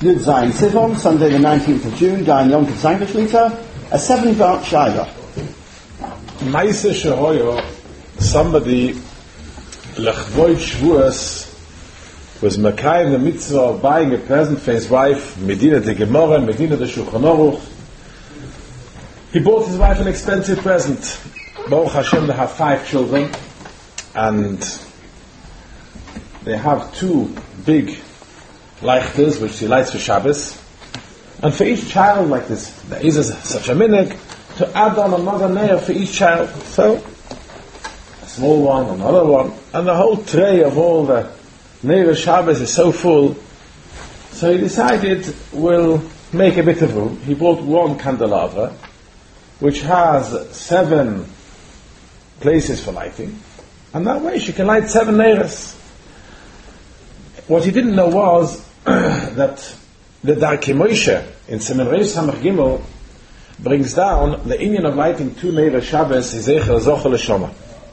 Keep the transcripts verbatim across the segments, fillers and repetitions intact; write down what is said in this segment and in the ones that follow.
Yud Zayin Sivon, Sunday the nineteenth of June, Dayan Yom Tov Zayin Shlita, a seven-part Shaila. Maise Shehoyo, somebody, Lechvoid Shvuas, was Mekayim the mitzvah of buying a present for his wife, Medina de Gemara, Medina de Shulchan Aruch. He bought his wife an expensive present. Baruch Hashem, they have five children, and they have two big leichters, which he lights for Shabbos. And for each child, like this, there is a, such a minig, to add on another nair for each child. So, a small one, another one, and the whole tray of all the nair Shabbos is so full. So he decided, we'll make a bit of room. He bought one candelabra, which has seven places for lighting, and that way she can light seven neiros. What he didn't know was that the Darkei Moshe in Siman Reis Samach Gimel brings down the inyan of lighting two neiros Shabbos is Zecher Zocher L'Shoma.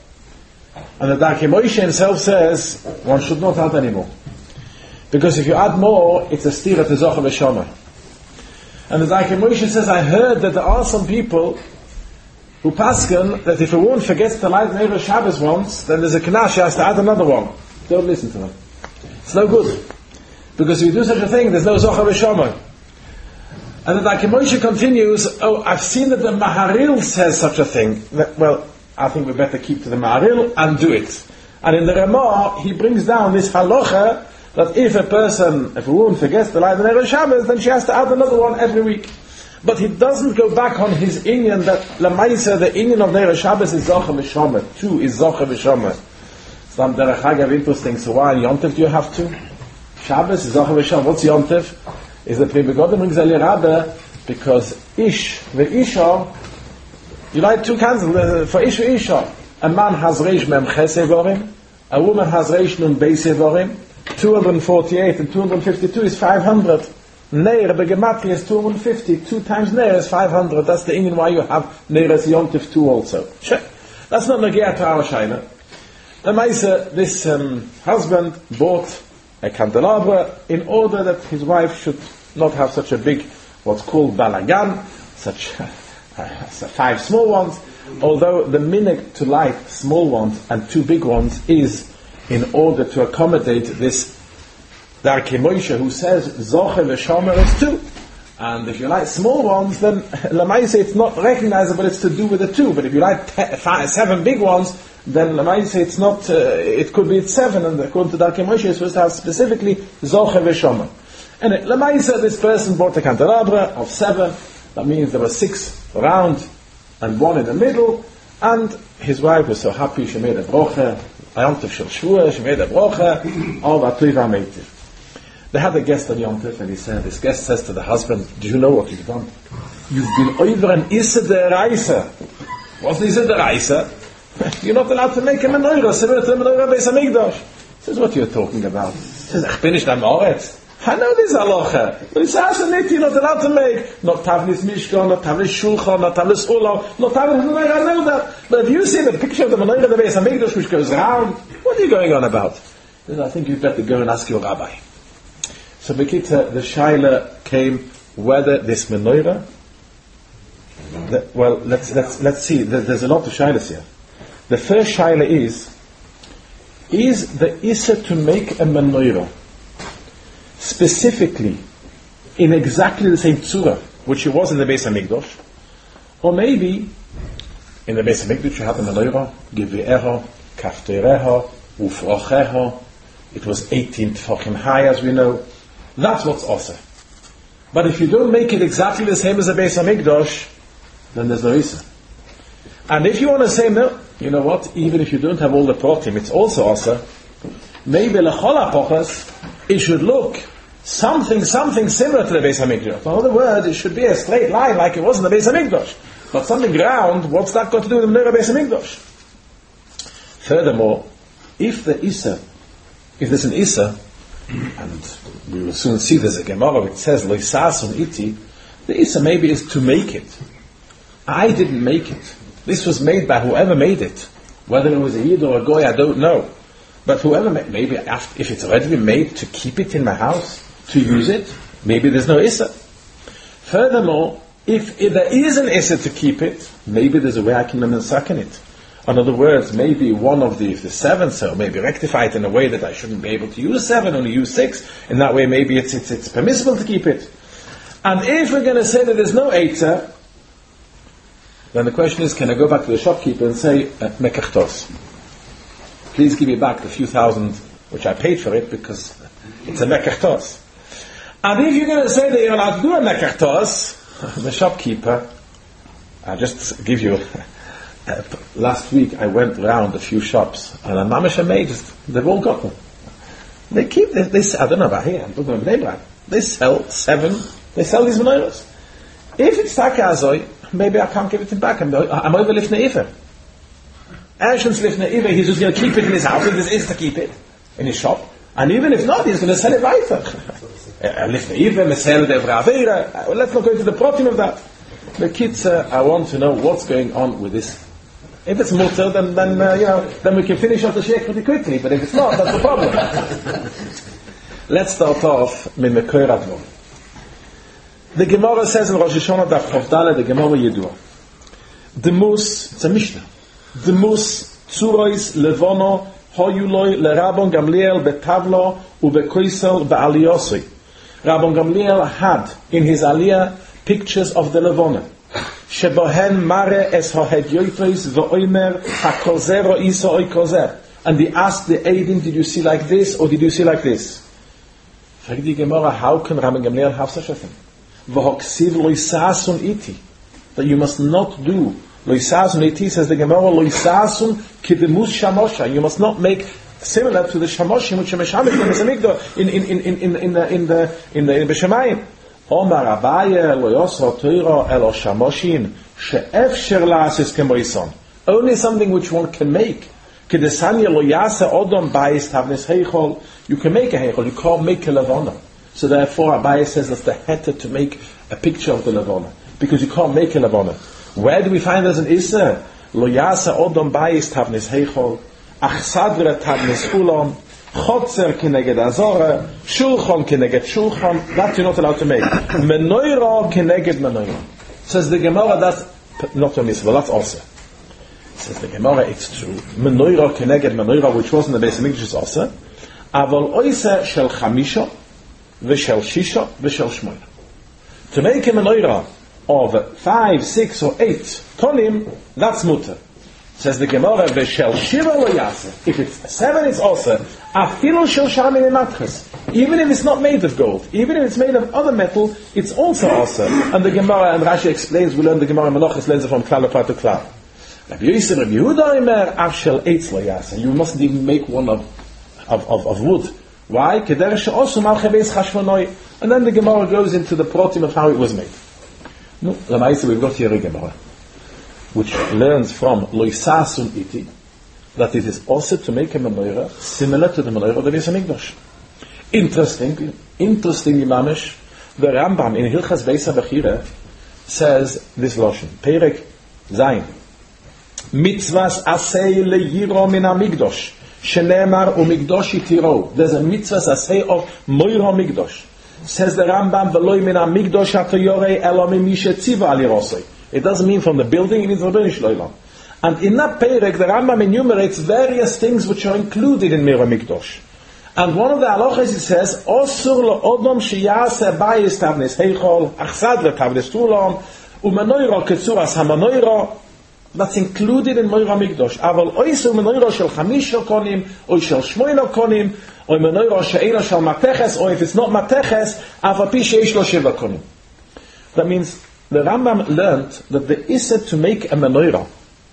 And the Darkei Moshe himself says one should not add anymore, because if you add more, it's a stira to Zocher L'Shoma. And the Darkei Moshe says, I heard that there are some people who paskin that if a woman forgets to light neiros Shabbos once, then there's a knas, she has to add another one. Don't listen to them. It's no good. Because if you do such a thing, there's no Zocher V'Shoma. And the Darkei Moshe continues, oh, I've seen that the Maharil says such a thing. Well, I think we better keep to the Maharil and do it. And in the Ramah, he brings down this halacha that if a person, if a woman forgets to light the neiros Shabbos, then she has to add another one every week. But he doesn't go back on his inyan that Lamaisa, the inyan of neiros Shabbos is Zocher V'Shoma. Two is Zocher V'Shoma. Some derech hagav interesting. So why on Yom Tov do you have to? Shabbos is Zocher V'Shoma. What's Yom Tov? Is the Pri Megadim brings Ali Rabbe because Ish ve'Isha, you light two candles for Ish ve'Isha. A man has Reish Mem Ches Evorim, a woman has Reish Nun Beis Evorim. two hundred forty-eight and two hundred fifty-two is five hundred. Neir begematri is two hundred fifty. Two times Neir is five hundred. That's the Indian why you have Neir as Yom Tov two also. That's not Nagia to our Shaila. The Maisa, this um, husband bought a candelabra in order that his wife should not have such a big, what's called balagan, such uh, uh, five small ones, although the minhag to light small ones and two big ones is in order to accommodate this Darkei Moshe who says Zocher V'Shomer is two. And if you light small ones, then Lamaisa it's not recognizable, it's to do with the two. But if you light te- five, seven big ones, then Lamaisa it's not, uh, it could be it's seven, and according to Darkei Moshe it's supposed to have specifically Zocher V'Shomer. And Lamaisa, this person bought a candelabra of seven, that means there were six around and one in the middle, and his wife was so happy, she made a brocha, Yom Tov Shel Shvuah, she made a brocha, all that Tuiva Meitiv. They had a guest on Yom Tov, and he said, this guest says to the husband, do you know what you've done? You've been over an Issa Deraisa. What's the Issa Deraisa? You're not allowed to make a menorah, similar to the menorah Beis HaMikdash. He says, what are you talking about? He says, Ach bin ich da Moretz. I know this halacha. But it's also you're not allowed to make. Not Tavlis Mishkan, not Tavlis Shulchan, not Tavlis Ulam, not Tavlis menorah, I know that. But have you seen the picture of the menorah of the Beis HaMikdash which goes round? What are you going on about? He says, I think you'd better go and ask your rabbi. So Bekita, the Shaila came whether this menorah, the, well, let's, let's, let's see, there, there's a lot of Shailas here. The first Shaila is, is the Issa to make a menorah specifically in exactly the same tzura which it was in the Beis HaMikdash, or maybe in the Beis HaMikdash you have the menorah, Gevi'eha, Kaftereha, Ufrocheha, it was eighteen tefachim high as we know. That's what's awesome. But if you don't make it exactly the same as the Beis HaMikdash, then there's no Issa. And if you want to say, no, you know what, even if you don't have all the protim, it's also awesome, maybe lechol hapochas, it should look something, something similar to the Beis HaMikdash. In other words, it should be a straight line like it was in the Beis HaMikdash. But something round, what's that got to do with the Menorah Beis HaMikdash? Furthermore, if the Issa, if there's an Issa, and we will soon see there's a Gemara which says Lo Yisasun Iti, the Issa maybe is to make it. I didn't make it. This was made by whoever made it. Whether it was a Yid or a Goy, I don't know. But whoever made, maybe after, if it's already been made, to keep it in my house, to use it, maybe there's no Issa. Furthermore, if, if there is an Issa to keep it, maybe there's a way I can mensaken it. In other words, maybe one of the, if the seven cell, maybe rectify it in a way that I shouldn't be able to use seven, only use six. In that way, maybe it's it's, it's permissible to keep it. And if we're going to say that there's no Eitzer, then the question is, can I go back to the shopkeeper and say, Mekachtos, please give me back the few thousand which I paid for it because it's a Mekachtos. And if you're going to say that you're allowed to do a Mekachtos, the shopkeeper, I'll just give you... Uh, last week I went around a few shops and I'm mamish amazed. They've all got them. They keep they, they I don't know about here. I'm talking about Bnei Brak. They sell seven. They sell these menorahs. If it's takazoi, maybe I can't give it back. I'm, I'm over lifnei iver. Ashens lifnei iver. He's just going to keep it in his house. This is to keep it in his shop. And even if not, he's going to sell it right. Lifnei iver, mesel devra avera. Let's not go into the problem of that. The kids, uh, I want to know what's going on with this. If it's mutter, then, then uh, you know, then we can finish off the sheikh pretty quickly. But if it's not, that's the problem. Let's start off with Mekoyer Advon. The Gemara says in Rosh Hashanah Daf Chavdale, the Gemara Yedua. The mus, it's a Mishnah. The mus tzurois levono hoyuloi lerabon Gamliel betavlo ubekoisel be'aliyosoi. Rabban Gamliel had in his aliyah pictures of the levona. Shebohen mare es ha'hedyoitos v'oimer ha'kozer o isa oi kozer. And he asked the Eidim, did you see like this or did you see like this? Fragt die Gemara, how can Rabban Gamliel have such a thing? V'hoksiv loisasun iti. That you must not do. Loisasun iti, says the Gemara, loisasun kidemus shamosha. You must not make similar to the shamoshim which are meshamik in in in in in the in the in the in the Beshamayim. Omar Abaye lo yosro toiro elo shamoshin she'efsher la'asis kemoison. Only something which one can make. Kedesanya lo yase odom bayis tavnes heichol. You can make a heichol. You can't make a levona. So therefore, Abaye says that's the heter to make a picture of the levona, because you can't make a levona. Where do we find there's an issa? Lo yase odom bayis tavnes heichol. Achsadre tavnes ulon. Chotzer keneged azora, shulchan keneged shulchan. That you're not allowed to make. Menoira keneged menoira. Says the Gemara, that's not a mitzvah, that's also. Says the Gemara, it's true. Menoira keneged menoira, which was in the Beis Hamikdash, is also. Aval oise shel chamisha, v'shel shisha, v'shel shmoina. To make a menoira of five, six, or eight tonim, that's mutter. Says the Gemara, v'shel shiva lo yaseh. If it's seven, it's also. Afilu shel shamin ematches. Even if it's not made of gold, even if it's made of other metal, it's also also. And the Gemara, and Rashi explains, we learn the Gemara Menachos learns it from klal apart to klal. Rabbi Yosef, Rabbi Yehuda Omer, af shel eitz lo yaseh. You mustn't even make one of of of, of wood. Why? Keder she'osu mal chebeis chashmonoi. And then the Gemara goes into the protim of how it was made. No, Lamaisa, we've got here a Gemara which learns from loisasun iti, that it is also to make a menorah similar to the menorah of the Beis Hamikdash. Interesting, interesting Imamish, the Rambam in Hilchas Beis HaBechira says this lashon, Perek Zayin, mitzvahs asei leyiro min hamikdash, shenemar umikdash itiro. There's a mitzvahs asei of moira mikdash. Says the Rambam, v'loi min hamikdash hatoyorei elo mimishe tziva alirosei. It doesn't mean from the building, it means from the Shloilam. And in that Perek, the Rambam enumerates various things which are included in Meira Mikdash. And one of the halachas, it says, Osur lo odom sheyase bayis tavnes heichol, achsadre tavnes tulam, umenoira ketzuras hamanoira. That's included in Meira Mikdash. Aval oisu umenoira shel chamisha konim, or shel shmoina konim, or umenoira she'ena shel mateches, or if it's not mateches, aval pi sheish lo sheva konim. That means, the Rambam learned that the issa to make a menorah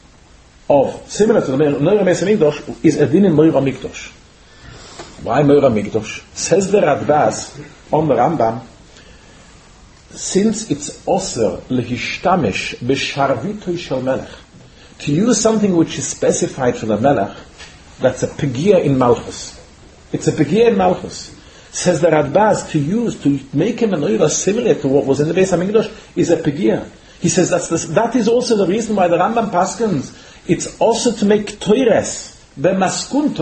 of, similar to the menorah Beis Hamikdash, is a din in Meira Mikdash. Why Meira Mikdash? Says the Radbaz on the Rambam, since it's also lehishtamesh b'sharvitoi shel melech, to use something which is specified for the melech, that's a pegia in Malchus. It's a pegia in Malchus. Says the Radbaz, to use, to make a menorah similar to what was in the Beis Hamikdash is a pegia. He says that's the, that is also the reason why the Rambam paskins, it's also to make toires, b'maskuntoi,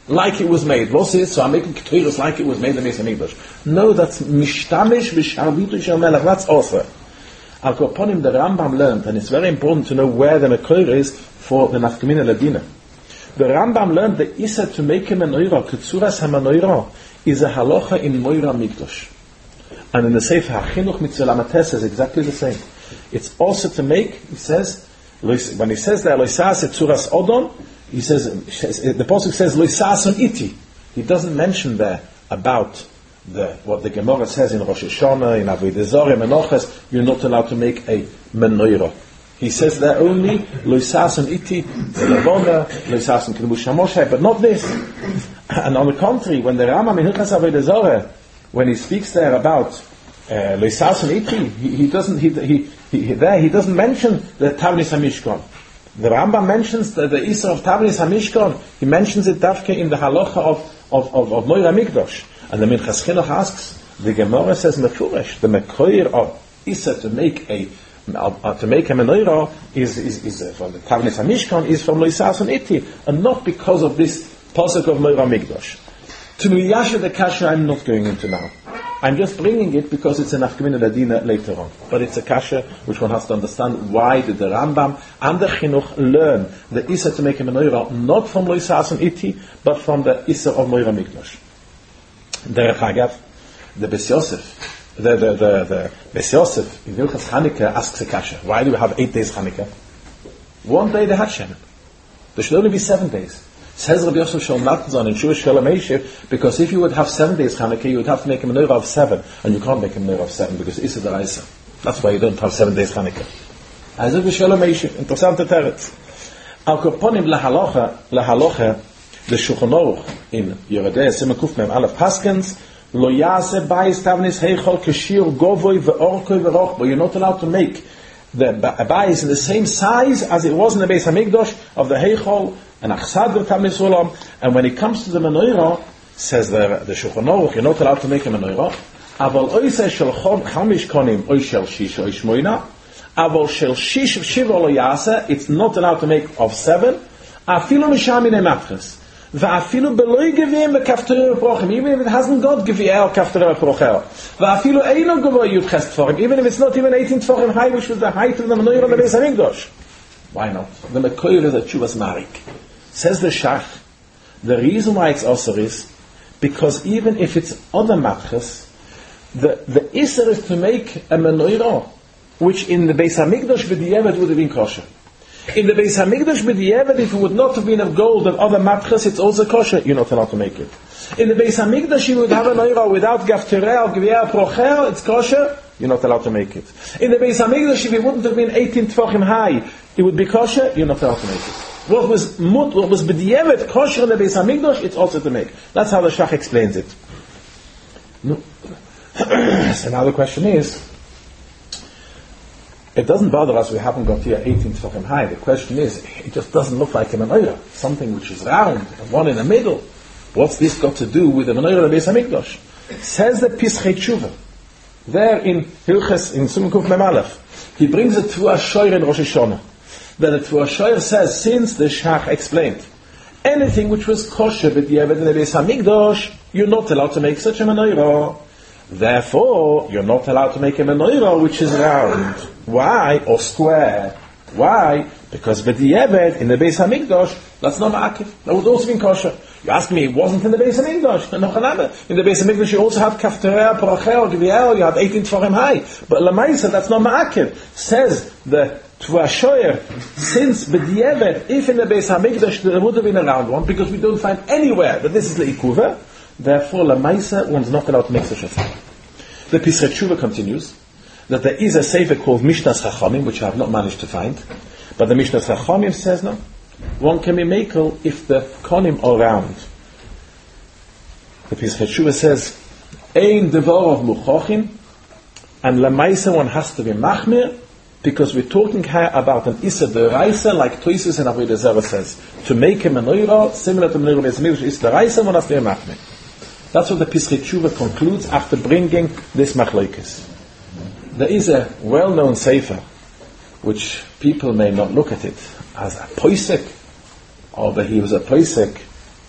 like it was made. What is? So I'm making Ketores like it was made in the Beis HaMikdash. No, that's Mishtamish V'Sharbitu Shel Melech. That's also. Al Koponim, the Rambam learned, and it's very important to know where the Mekor is for the Nafkamina Ladina. The Rambam learned the Issa to make a Menorah, Ketzuras HaMenorah, is a halacha in Moira Mikdash. And in the Sefer HaChinuch Mitzvah Lamates is exactly the same. It's also to make, he says, when he says there, Loisas Etzuras Odon, he says, the Pasuk says, Loisason Iti. He doesn't mention there about the, what the Gemara says in Rosh Hashanah, in Avodah Zarah, Menoches, you're not allowed to make a menorah. He says there only, Loisason Iti, Zelevona, Loisason Kedush HaMoshe, but not this. And on the contrary, when the Rambam in Hilchas Avodah Zarah, when he speaks there about uh, Loisason Iti, he, he doesn't, he, he, he, there, he doesn't mention the Tavnis HaMishkan. The Rambam mentions the, the Isra of Tavnis HaMishkan. He mentions it Davke in the halacha of of of, of Moira Mikdash. And the Minchas Chinuch asks, the Gemara says Mefurish, the Mekoir of Isra to make a uh, to make a menorah is is is uh, from the Tavnis HaMishkan is from Loisason Iti, and not because of this pasuk of Moira Mikdash. To Miyasha the Kasha, I'm not going into now. I'm just bringing it because it's an Afkamina Ladina later on. But it's a kasha which one has to understand why did the Rambam and the Chinuch learn the Issa to make a menorah not from Loisas and Iti, but from the Issa of Moira Mikdash. Derech Hagav, the Beis Yosef, the, the, the, the Beis Yosef in Hilchas Chanukah asks a kasha. Why do we have eight days Chanukah? One day they had Shemin. There should only be seven days. Says Rabbi Yosef Shol Natson in Shush Shalom Eishiv, because if you would have seven days Chanukah, you would have to make a menorah of seven, and you can't make a menorah of seven because it's Issa D'Oraisa. That's why you don't have seven days Chanukah. As Rabbi Shalom Eishiv, interessante teretz. Al Koponim lahalocha, lahalocha, the Shulchan Aruch in Yerodei Simon Kuf Mem Aleph Paskins, lo yase bayis tavnis heichol kashir govoy ve'orkoi ve'rochbo. You're not allowed to make the bayis in the same size as it was in the Beis HaMikdash of the heichol, and achsad v'tam Yisrolam, and when it comes to the menorah, says the the Shulchan Aruch, you're not allowed to make a menorah. Aval oiseh shel chamish konim oy shel shish oy shmoina. Aval shel shish shiva lo yaseh, it's not allowed to make of seven. Afilu misham minei matches. Va'afilu beloy gevim v'kafterim v'prochim, even if it hasn't got geviyah or kafterim v'prochel. Va'afilu eino gevoi yudches tforim, even if it's not even eighteen tforim high, which was the height of the menorah of the Beis HaMikdash. Why not? The Mekoyer is a Chuvas Marik. Says the Shach, the reason why it's Osir is because even if it's other matches, the, the Isser is to make a menorah, which in the Beis HaMikdash b'diavad would have been kosher. In the Beis HaMikdash b'diavad, if it would not have been of gold and other matches, it's also kosher. You're not allowed to make it. In the Beis HaMikdash, you would have a menorah without gaftereh or gviyah procher, it's kosher. You're not allowed to make it. In the Beis HaMikdash, if it wouldn't have been eighteen tefachim high, it would be kosher. You're not allowed to make it. What was mut, what was b'diavad kosher in the Beis HaMikdash, it's also to make. That's how the Shach explains it. No. So now the question is, it doesn't bother us we haven't got here eighteen tefachim high. The question is, it just doesn't look like a menorah, something which is round, and one in the middle. What's this got to do with the menorah of the Beis HaMikdash? Says the Pischei Tshuva, there in Hilches, in Simon Kuf Mem Aleph, he brings it to a shoyer in Rosh Hashanah. That the Tvua Shoyer says, since the Shach explained, anything which was kosher with the Eved in the Beis HaMikdash, you're not allowed to make such a menorah. Therefore, you're not allowed to make a menorah which is round. Why? Or square. Why? Because with the Eved in the Beis HaMikdash, that's not ma'akiv. That would also be kosher. You ask me, it wasn't in the Beis HaMikdash. In the Beis HaMikdash, you also had kaftereh, parachel, gviyel, you had eighteen tefachim high. But lamaisa, that's not ma'akiv. Says the Tvua Shoyer, since b'diavad, if in the Beis HaMikdash there would have been a round one, because we don't find anywhere that this is le'ikuva, therefore lamaisa, one's not allowed to make such a thing. The Pischei Tshuva continues that there is a sefer called Mishnas Chachamim, which I have not managed to find, but the Mishnas Chachamim says no. One can be makel if the konim are round. The Pischei Tshuva says, Ein devar of muchachim, and lamaisa one has to be machmir, because we're talking here about an Issa D'Oraisa, like Toisus and Avodah Zarah says. To make a menorah, similar to menorah Beis HaMikdash, Issa D'Oraisa, one has to be machmir. That's what the Pischei Tshuva concludes after bringing this machlokes. There is a well-known sefer, which people may not look at it as a poisek, or that he was a poisek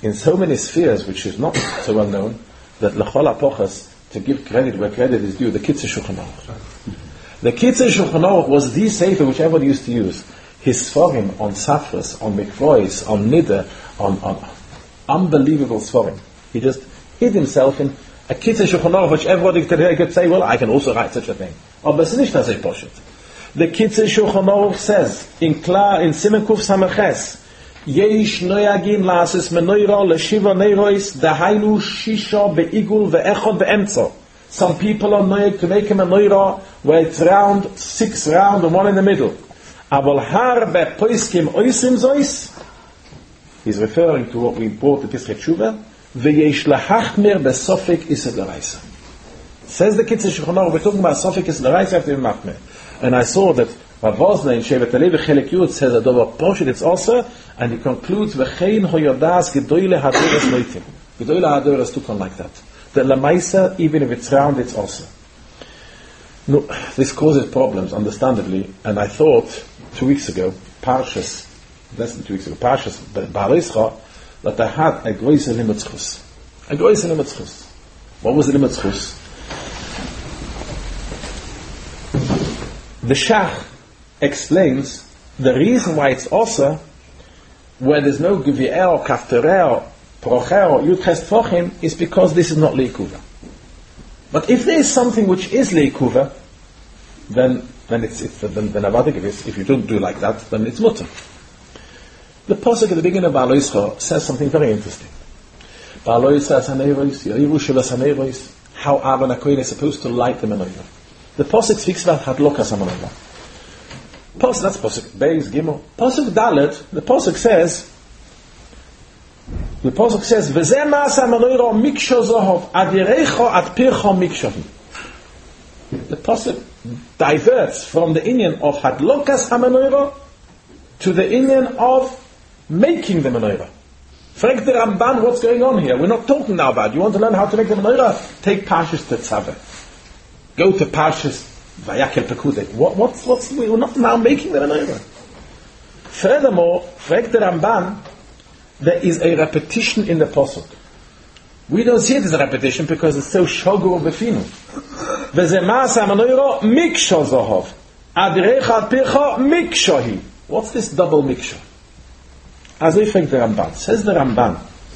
in so many spheres, which is not so well known, that L'chol HaPochas, to give credit where credit is due, the Kitzur Shulchan Aruch. The Kitzur Shulchan Aruch was the sefer which everybody used to use. His Sforim on Safras, on Mikvois, on Niddah, on, on unbelievable Sforim. He just hid himself in a Kitzur Shulchan Aruch, which everybody today could say, well, I can also write such a thing. Aber es ist nicht das Poshet. The Kitzur Shulchan Aruch says, in Klar, in Simen Kuf Sameches, Yesh noyagin lasis menoira leshiva neirois dahainu shisha beigul ve'echod be'emtzo. Some people are noyag to make a menoira where it's round, six round and one in the middle. Aval har be'poiskim oisim zois. He's referring to what we brought to Pesach Tshuva. Ve'yesh lahachmir be'sofik ised l'raisa. Says the Kitzur Shulchan Aruch, we're talking about sofik ised l'raisa after the machmir. And I saw that Rav Vosner in Shevet Alevi Chelek Yud says that over Poshet it's also, and he concludes V'chein hoyodas gedoyle hadoras noitim. Gedoyle hadoras took on like that. The Lamaisa, even if it's round, it's also. No, this causes problems, understandably. And I thought two weeks ago, Parshas, less than two weeks ago, Parshas Ba'arischa, that I had a groise limutzchus. A groise limutzchus. What was the limutzchus? The Shach explains the reason why it's also where there's no Gvi'el, Kafterel, Prochel, Yudches Tfochim is because this is not Leikuva. But if there is something which is Leikuva, then then it's, it's then, then if you don't do like that, then it's Mutter. The Pasuk at the beginning of Ba'al Yisro says something very interesting. Ba'al Yisro Saneiros, Yeriru Sheva Saneiros, how Aaron HaKohen is supposed to light the menorah. The Pasuk speaks about Hadlokas HaMenorah. Pasuk, that's Pasuk Beis Gimel. Pasuk Dalet, the Pasuk says, the Pasuk says, V'zeh ma'asa menorah miksho zohov, adirecho at pircho mikshohi. The Pasuk diverts from the Indian of Hadlokas HaMenorah to the Indian of making the menorah. Frag the Ramban, what's going on here? We're not talking now about, you want to learn how to make the menorah? Take Parshas Tetzaveh. Go to Parshas Vayakel Pekudei. What, what's, what's, we're not now making the menorah. Furthermore, frag the Ramban, there is a repetition in the Pasuk. We don't see it as a repetition because it's so shogu befinu. V'zeh ma'asa menorah miksho zohov. Adirecha pircha mikshohi. What's this double miksho? As I think the Ramban. Says the Ramban.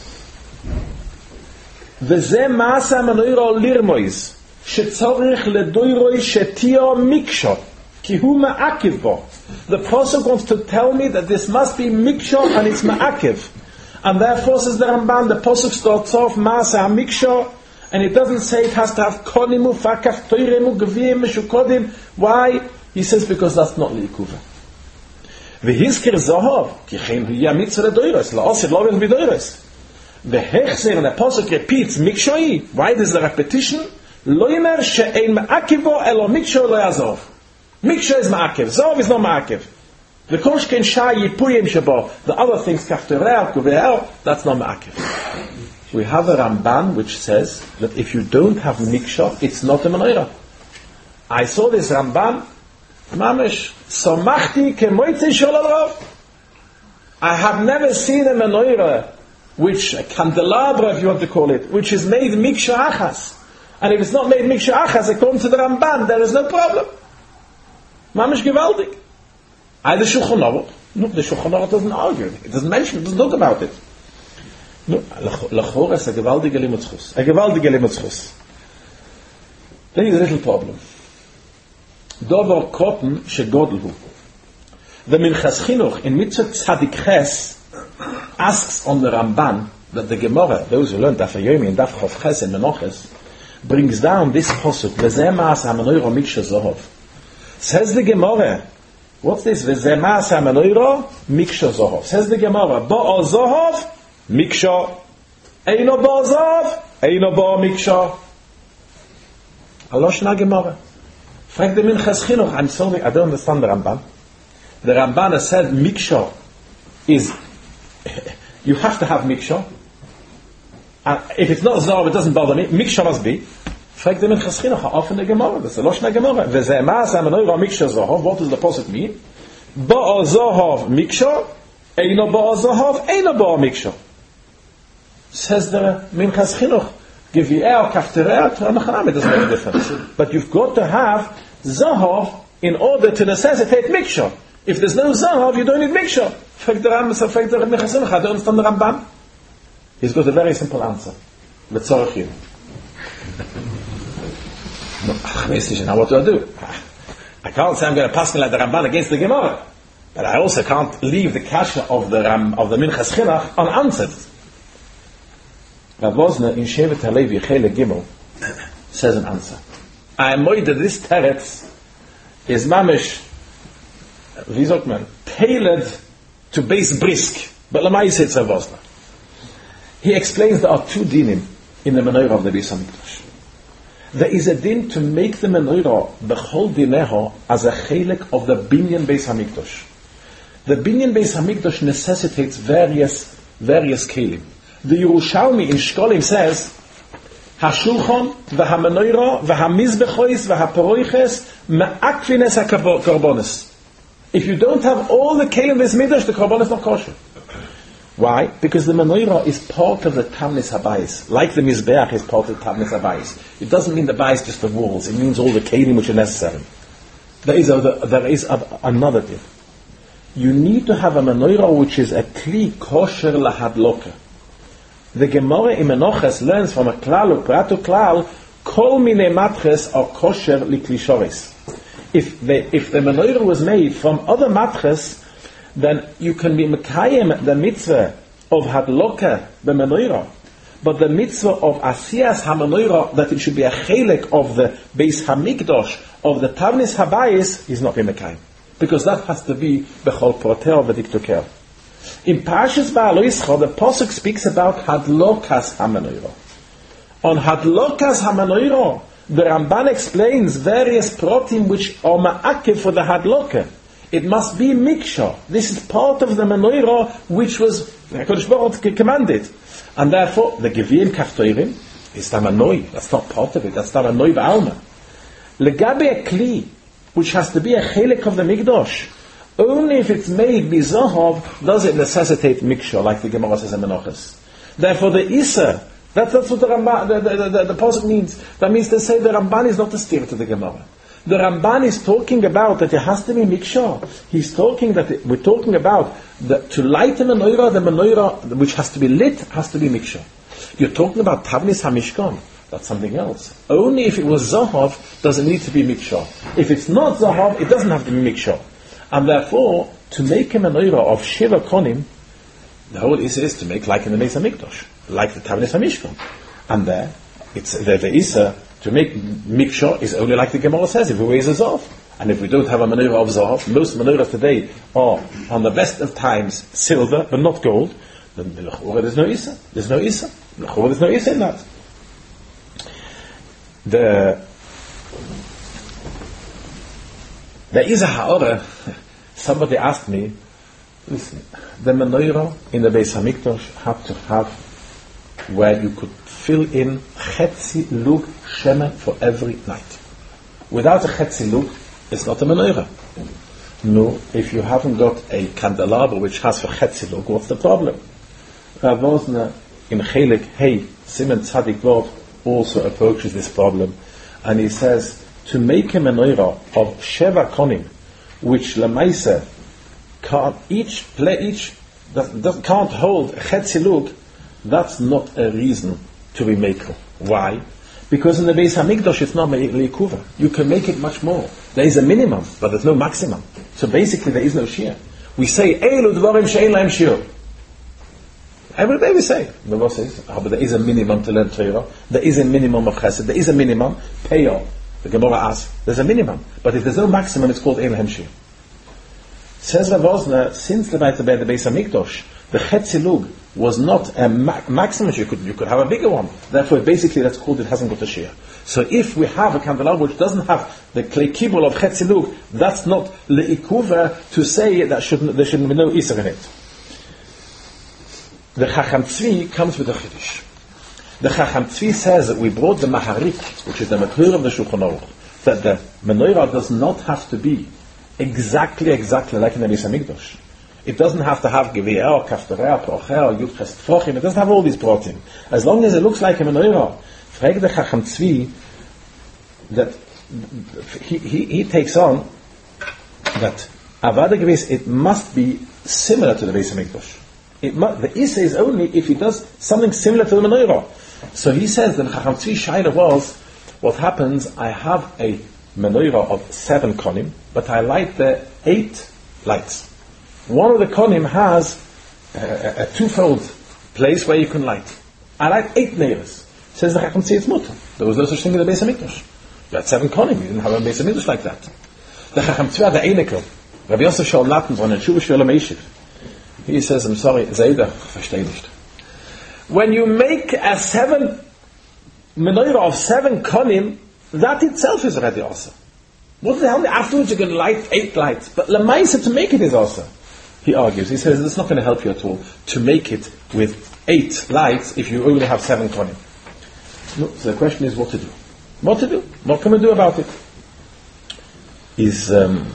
V'zeh ma'asa menorah lirmois. Shetzorich ledoiroi shetio miksho. Ki hu ma'akiv bo. The Pasuk wants to tell me that this must be miksho and it's ma'akiv. And therefore, says the Ramban, the Pasuk starts off Ma'asa HaMiksho, and it doesn't say it has to have Konimu, Fakaf, Toiremu, Gevim, Meshukodim. Why? He says because that's not Leikuva. V'hizkir Zohov, Ki chen hu yamitzah ledoiros, la'osid loven v'doiros. V'hechzer, and the Pasuk repeats Mikshoi. Why there's a repetition? Lo yimer she'ein ma'akivo, elo Miksho lo yazov. Miksho is ma'akiv, Zov is not ma'akiv. The koshken shai yipuyim shabo, the other things kafterel, kuveel, that's not ma'akiv. We have a Ramban which says that if you don't have miksha, it's not a menorah. I saw this Ramban, mamish, somachti kemoitzi sholalav. I have never seen a menorah, which, a candelabra if you want to call it, which is made miksha achas. And if it's not made miksha achas, according to the Ramban, there is no problem. Mamish gewaldig. Either Shulchan Aruch, no, the Shulchan Aruch doesn't argue. It doesn't mention it, doesn't talk about it. No, Lachor is a gewaldige limutzchus. A gewaldige limutzchus. There is a little problem. Dover Kroten shegodlhu. The Minchas Chinuch in Mitzvah Tzadik Ches asks on the Ramban that the Gemara, those who learned Daf Yomi and Daf Chof Ches and Menoches, brings down this posuk, V'zeh ma'asa menorah miksha zohov. Says the Gemara, what's this? V'zeh ma'asa menorah miksha zohov. Says the Gemara, Ba'a zohov miksha, eino ba'a zohov, eino ba'a miksha. Aloshna Gemara. Frank the Minchas Chinuch, I'm sorry, I don't understand the Ramban. The Ramban has said miksha is, you have to have miksha. And if it's not zohov, it doesn't bother me. Miksha must be. Frank the Minchas Chinuch, how often the Gemara? That's Aloshna Gemara. V'zeh ma'asa menorah miksha zohov. What does the posuk mean? Ba'a zohov miksha, eino ba'a zohov, eino ba'a miksha. Says the Minchas Chinuch, Gevi'eh or Kaftereh, Tranachanam, it doesn't make a difference. But you've got to have Zahav in order to necessitate Mikshah. If there's no Zahav, you don't need Mikshah. Fragt der Rambam, fragt der Minchas Chinuch, I don't understand the Ramban. He's got a very simple answer. L'tzorach you. Now what do I do? I can't say I'm going to pass like the Ramban against the Gemara. But I also can't leave the kasha of the Ram, of the Minchas Chinuch unanswered. Rav Wosner in Shevet HaLevi Chele Gimel says an answer. I am moide that this teretz is mamish, wie sagt man, tailored to base brisk. But Lamai says Rav Wosner. He explains there are two dinim in the menorah of the Beis HaMikdash. There is a din to make the menorah b'chol dineho as a chelik of the binyan Beis HaMikdash. The binyan Beis HaMikdash necessitates various various kelim. The Yerushalmi in Shkolim says, "Hashulchan v'hamenoira v'hamizbechois v'haporoiches me'akvines hakarbonis." If you don't have all the kelim Beis HaMikdash, the korban is not kosher. Why? Because the menorah is part of the Tavnis Habayis, like the Mizbeach is part of the Tavnis Habayis. It doesn't mean the bayis just the walls; it means all the kelim which are necessary. There is a, there is a, another thing. You need to have a menorah which is a kli kosher lahadloka. The Gemara in Menachos learns from a klal u'pratu klal, kol minei matches are kosher liklishoris. If the if the menorah was made from other matches, then you can be mekayim the mitzvah of hadloka the menorah, but the mitzvah of asiyas ha-menorah, that it should be a chelik of the Beis HaMikdash of the Tavnis Habayis, is not be mekayim, because that has to be bechol porter v'diktoker. In Parshas Ba'al Yisro, the pasuk speaks about hadlokas ha-menorah. On hadlokas ha-menorah, the Ramban explains various protim which are ma'akev for the hadloka. It must be miksha. This is part of the menorah which was HaKadosh Baruch Hu commanded, and therefore the Gevim Kaftoirim is tamanoi. That's not part of it. That's tamanoi ba'alma. Legabe a kli which has to be a chelik of the mikdash. Only if it's made bizahav does it necessitate miksha, like the Gemara says in Menachos. Therefore, the Isa, that's, that's what the Ramban, the, the, the, the, the pasuk means. That means to say the Ramban is not a steer to the Gemara. The Ramban is talking about that it has to be miksha. He's talking that it, we're talking about the, to light the menorah, the menorah which has to be lit has to be miksha. You're talking about Tavnis HaMishkan. That's something else. Only if it was zahav does it need to be miksha. If it's not zahav, it doesn't have to be miksha. And therefore, to make a menorah of Shiva Konim, the whole Isa is to make like in the Beis HaMikdash, like the Tavnis HaMishkan. And there, it's the, the Isa, to make Miksha is only like the Gemara says, if we raise a Zav. And if we don't have a menorah of Zav, most menorahs today are, on the best of times, silver, but not gold, then there's no Isa. There's no Isa. There's no Isa in that. The There is a ha'orah. Somebody asked me, listen, the menorah in the Beis HaMikdash had to have where you could fill in chetzi lug shemen for every night. Without a chetzi lug, it's not a menorah. No, if you haven't got a candelabra which has for chetzi lug, what's the problem? Rav Wosner in Chelik Hey Simen Tzadik Vov also approaches this problem, and he says, to make a menorah of Sheva Konim, which Lamaisa can't each play each that, that can't hold Chetzi Lug, that's not a reason to be maker. Why? Because in the Beis HaMikdash it's not Leikuva. You can make it much more. There is a minimum, but there's no maximum. So basically there is no shear. We say Eilu Dvarim She'ein Lahem Shiur. Every day we say, the Lord says, oh, but there is a minimum to learn Torah. There is a minimum of Chesed. There is a minimum. Peyo. The Gemara asks, there's a minimum. But if there's no maximum, it's called Ein Lahem Shiur. Says Rav Wosner, since the night of the Beis HaMikdash, the Chetzi Lug was not a ma- maximum. You could, you could have a bigger one. Therefore, basically, that's called it hasn't got a shear. So if we have a candelabra which doesn't have the clay kibul of Chetzi Lug, that's not le'ikuva to say that shouldn't, there shouldn't be no Isser in it. The Chacham Tzvi comes with a Chiddush. The Chacham Tzvi says that we brought the Maharik, which is the Matur of the Shulchan Aruch, that the menorah does not have to be exactly, exactly like in the Beis HaMikdash. It doesn't have to have Gewehr, Kafterer, Procher, Yudches Tfochim. It doesn't have all these protein. As long as it looks like a menorah, frag the Chacham Tzvi, that he, he, he takes on that Avada Gewiss, it must be similar to the Beis HaMikdash. It mu- the Issa is only if he does something similar to the menorah. So he says that Chacham Tzvi Shaila was, what happens, I have a menorah of seven konim, but I light the eight lights. One of the konim has a, a, a twofold place where you can light. I light eight neiros. Says the Chacham Tzvi, it's mutter. There was no such thing in the Beis HaMikdash. You had seven konim, you didn't have a Beis HaMikdash like that. The Chacham Tzvi had the Einekel. Rabbi Yosef Shaul Latten von den Tshuva Shulam Eishiv. He says, I'm sorry, Zayda, versteh nicht. When you make a seven menorah of seven konim, that itself is already also. What the hell? Afterwards you're going to light eight lights. But Lamaisa to make it is also. He argues. He says it's not going to help you at all to make it with eight lights if you only have seven konim. No, so the question is what to do. What to do? What can we do about it? Is um,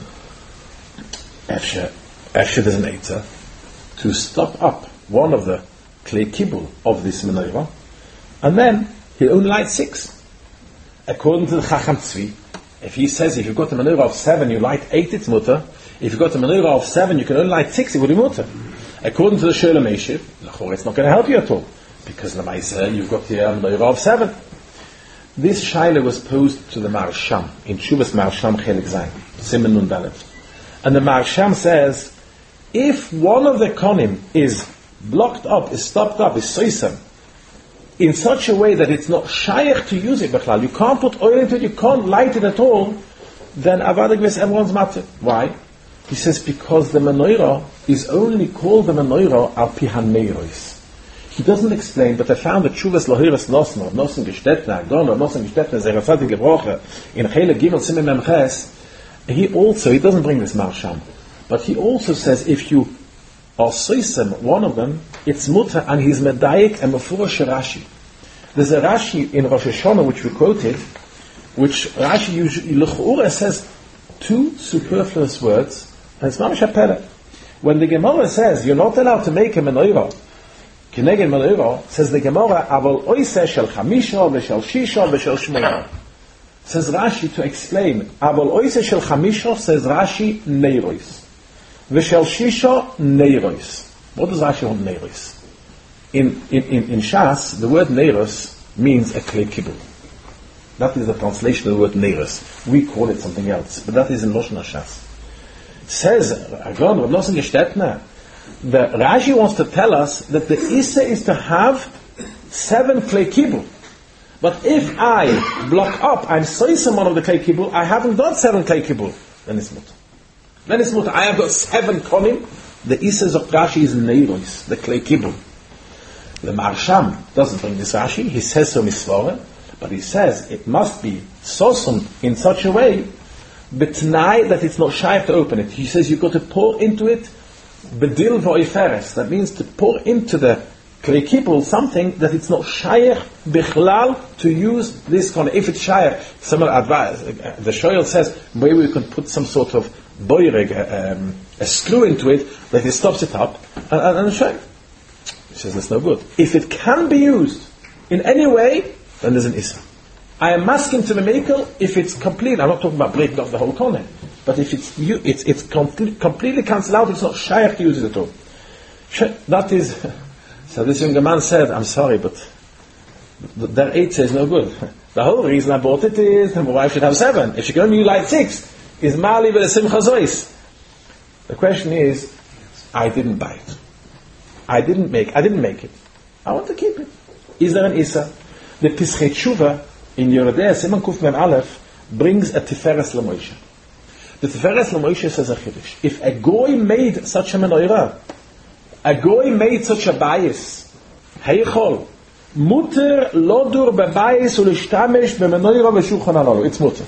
Efshe, Efshe there's an Eitzah to stop up one of the clay kibble of this menorah, and then he'll only light six. According to the Chacham Tzvi, if he says if you've got a menorah of seven, you light eight, it's mutter. If you've got a menorah of seven, you can only light six, it would be mutter. According to the Shulam Eishiv, it's not going to help you at all, because the Maisa, you've got here a menorah of seven. This shaila was posed to the Marsham in Shuvas Marsham Chelik Zayin, Siman Nun Dalet, and the Marsham says, if one of the konim is blocked up, is stopped up, is soisem, in such a way that it's not shaykh to use it, you can't put oil into it, you can't light it at all, then Avada Gewiss everyone's matter. Why? He says because the menorah is only called the menorah al pi haneiros. He doesn't explain, but I found that Shuvas Lohiras Nosno, Nosen Gestetna, Gono, Nosen Gestetna, Zerafati Gebroche, in Chele Gimel Simim Memches, he also, he doesn't bring this Marsham, but he also says if you are soisem, one of them, it's mutter, and he's medayik and mefurash Rashi. There's a Rashi in Rosh Hashanah which we quoted, which Rashi usually l'chura says two superfluous words, and it's mamish hapela. When the Gemara says you're not allowed to make a menorah, kineged menorah, says the Gemara, aval oiseh shel chamisha v'shel shisha v'shel shmeina. Says Rashi to explain, aval oiseh shel chamisha, says Rashi neiros. V'shel shisha neiros. What does Rashi want neiros? In, in, in, in Shas, the word neiros means a clay kibble. That is the translation of the word neiros. We call it something else, but that is in Lashon HaShas. Says, again, Rav Nosson Gestetner, the Rashi wants to tell us that the Issa is to have seven clay kibble. But if I block up, I'm soisem one of the clay kibble, I haven't got seven clay kibble, then it's mutter. Then it's mutter. I have got seven konim. The Issa of Rashi is neiros, the clay kibble. The Marsham doesn't bring this Rashi. He says so misvore, but he says it must be sosum in such a way, betnai that it's not shy to open it. He says you've got to pour into it bedil vo'iferes. That means to pour into the clay kibble something that it's not shaykh bichlal to use this kind of. If it's shaykh, some advice. The shoyel says maybe we can put some sort of boireg, um, a screw into it that it stops it up and, and, and shaykh. He says that's no good. If it can be used in any way, then there's an issa. I am asking to the miracle if it's complete. I'm not talking about breaking off the whole corner, but if it's you, it's it's complete, completely cancelled out. It's not shaykh to use it at all. That is. So this young man said, "I'm sorry, but their eight is no good. The whole reason I bought it is the wife should have seven. If she can only light six, is mali with a simcha zois." The question is, I didn't buy it. I didn't make. I didn't make it. I want to keep it. Is there an issa? The Pischei Tshuva in Yoredei Siman Kuf Mem Aleph brings a Tiferes LaMoshe. The Tiferes LaMoshe says a chiddush. If a goy made such a menorah, a goy made such a bayis, heichol muter lodur bebayis ulishtamesh bemenorah v'shulchan aruch. It's muter.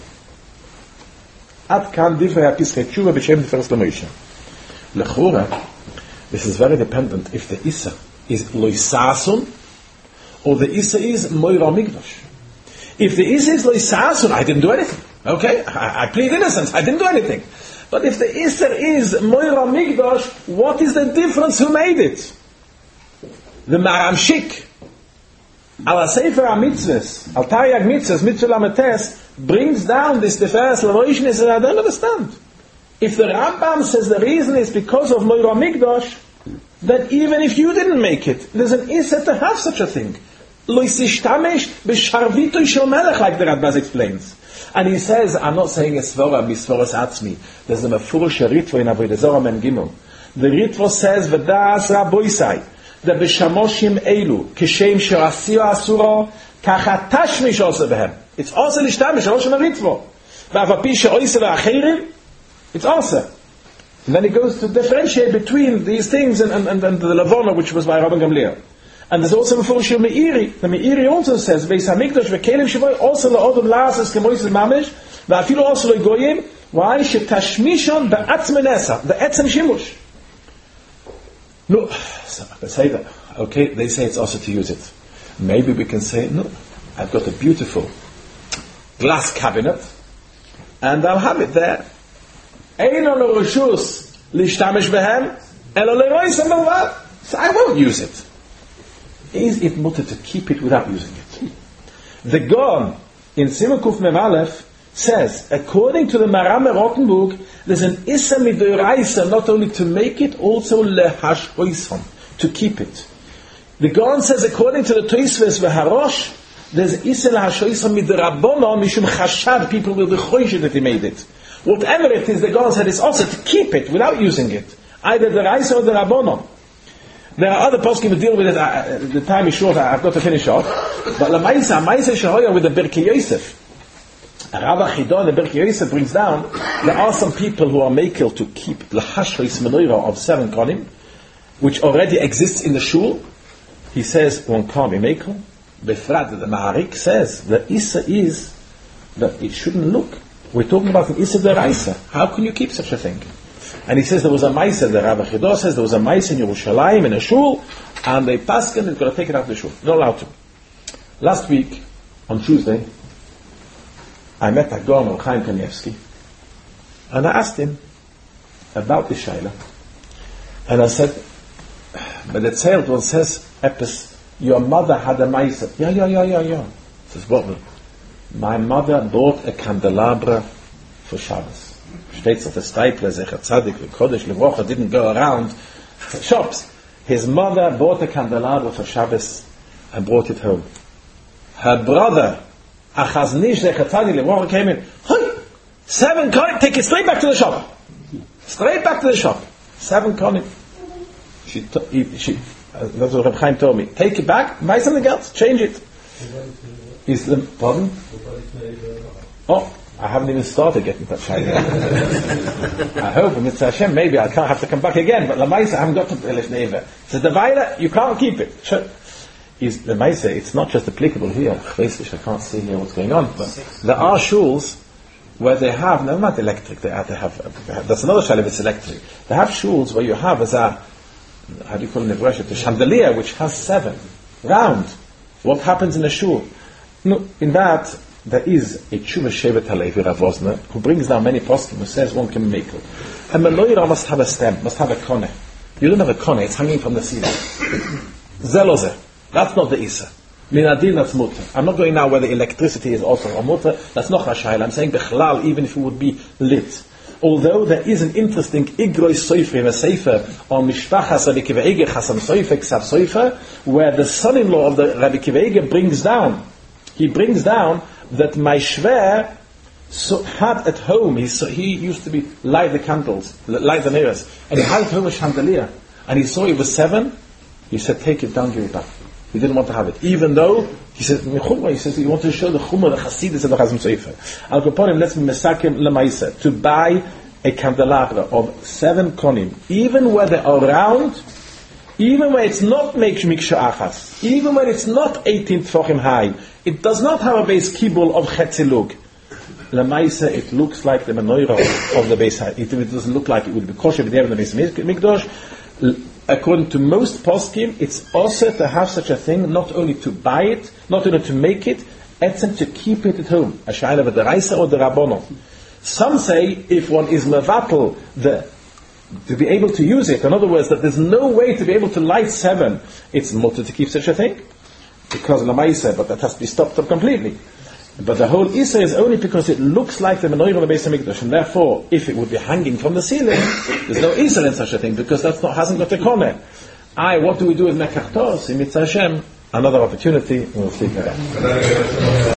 Ad kan divrei Pischei Tshuva b'shem Tiferes LaMoshe. Lechura, this is very dependent if the issa is loisasun or the issa is moira migdosh. If the issa is loisasun, I didn't do anything. Okay, I, I plead innocence. I didn't do anything. But if the Isser is Moira Migdosh, what is the difference who made it? The Maramshik, Al Sefer HaMitzvahs, Al Taryag Mitzvahs, Mitzvah Lametes, brings down this Tiferes Lavoishnis, and I don't understand. If the Rambam says the reason is because of Moira Migdosh, that even if you didn't make it, there's an Isser to have such a thing. Lo yisishtamesh b'sharvitoi shel melech, like the Radbaz explains. And he says, I'm not saying a svora, bisvoros atzmi. There's a mefurish ritvo in Avodah Zorah Mem Gimel. The ritvo says, v'das raboisai, that b'shamoshim eilu, kishem sherasio asuro, kacha tashmish also behem. It's also lishtamish, also a ritvo. V'avapi she'oise v'achirim, it's also. And then he goes to differentiate between these things and, and, and, and the Lavona, which was by Rabban Gamliel. And there's also Mefurish Meiri. The Meiri also says, Beis HaMikdash v'kelim shavoy, also la'odom la'asas kemoises mamish, v'afilu also le'goyim, why? Shetashmishon ba'atzmenesa, the etzem shimush. No, so they say that. Okay, they say it's also to use it. Maybe we can say, no, I've got a beautiful glass cabinet, and I'll have it there. Einon u'reshus lishtamish behem, elo le'roisem b'lvad. So I won't use it. Is it mutter to keep it without using it? The Gaon in Simon Kuf Mem Aleph says, according to the Maram Rottenburg, there's an Issa Midoraisa not only to make it, also lehashhoisam, to keep it. The Gaon says, according to the Tosfos v'Harosh, there's Issa lehashhoisam midrabbonon mishum chashad, people will be choished that he made it. Whatever it is, the Gaon said it's also to keep it without using it, either the Raisa or the Rabbonon. There are other poskim who deal with it. Uh, the time is short. I've got to finish off. But Lamaisa, Maisa Shehoya with the Birkei Yosef. Rabbi Chidon, the Birkei Yosef brings down, there are some people who are makel to keep Lahashris Menorah of seven konim, which already exists in the shul. He says, one can't be makel. Befrat, the Maharik says, the Issa is that it shouldn't look. We're talking about an Issa Deraisa. How can you keep such a thing? And he says there was a Maisa, the Rabbi Chido says there was a Maisa in Yerushalayim in a shul, and they paskin is going to take it out of the shul. Not allowed to. Last week, on Tuesday, I met a Gaon, Chaim Kanievsky, and I asked him about the Shaila. And I said, but the Tzeilt one says, Epis, your mother had a Maisa. Yeah, yeah, yeah, yeah, yeah. He says, what? My mother bought a candelabra for Shabbos. States of the Stipler, Zecher Tzadik, Kodesh Levrocha didn't go around shops. His mother bought a candelabra for Shabbos and brought it home. Her brother, Achaznish Zecher Tzadik Levrocha, came in. Hey, seven konim, take it straight back to the shop. Straight back to the shop. Seven konim. She, t- she, uh, that's what Reb Chaim told me. Take it back, buy something else, change it. Is the pardon? Oh. I haven't even started getting that shayla. I hope, and Mitzvah Hashem, maybe I can't have to come back again, but Lamaisa, I haven't got to Elish Neva. So the Vaila, you can't keep it. Is Lamaisa, it's not just applicable here. Basically, I can't see here what's going on, but there are shuls where they have, no, not electric, they have, they have, that's another shayla if it's electric. They have shuls where you have as a, how do you call it in Nebraska, the chandelier, which has seven, round. What happens in a shul? No, in that, there is a Tshuva Shevet Halevi Rav Wosner who brings down many poskim who says one can make it. A menorah must have a stem, must have a kone. You don't have a kone, it's hanging from the ceiling. Zeloze. That's not the Isa. Minadin, that's mutter. I'm not going now whether electricity is also or mutter. That's not Hashayla. I'm saying Bechlal, even if it would be lit. Although there is an interesting Igroi Soifer in a Sefer on Mishpachas Rabbi Akiva Eiger Chasam Soifer Ksav Soifer, where the son-in-law of the Rabbi Akiva Eiger brings down, he brings down that my shver so had at home, he, so he used to be light the candles, light the nearest, and he had at home a chandelier, and he saw it was seven. He said, take it down, give it back. He didn't want to have it, even though he said, he says he wanted to show the chumrah, the chasidus of the Chasam Soifer. Al Kaponim, let's mesakim lemaisa to buy a candelabra of seven konim, even where they are round, even when it's not miksha achas, even when it's not eighteen tefachim high, it does not have a base kibul of chetzilug. Lemaisa, it looks like the menorah of the base high. It, it doesn't look like it would be kosher, but there in the base mikdash. According to most poskim, it's also to have such a thing, not only to buy it, not only to make it, etzem to keep it at home. A shayla of the Raisa or the Rabbonon. Some say if one is mevatel, the to be able to use it, in other words, that there's no way to be able to light seven, it's mutter to keep such a thing, because of the Maisa, but that has to be stopped up completely. But the whole Issa is only because it looks like the menorah on the Beis Hamikdash, and therefore, if it would be hanging from the ceiling, there's no Issa in such a thing, because that's not hasn't got a corner. I, what do we do with Mekach Tos? In Mitzvah Hashem, another opportunity, we'll speak about.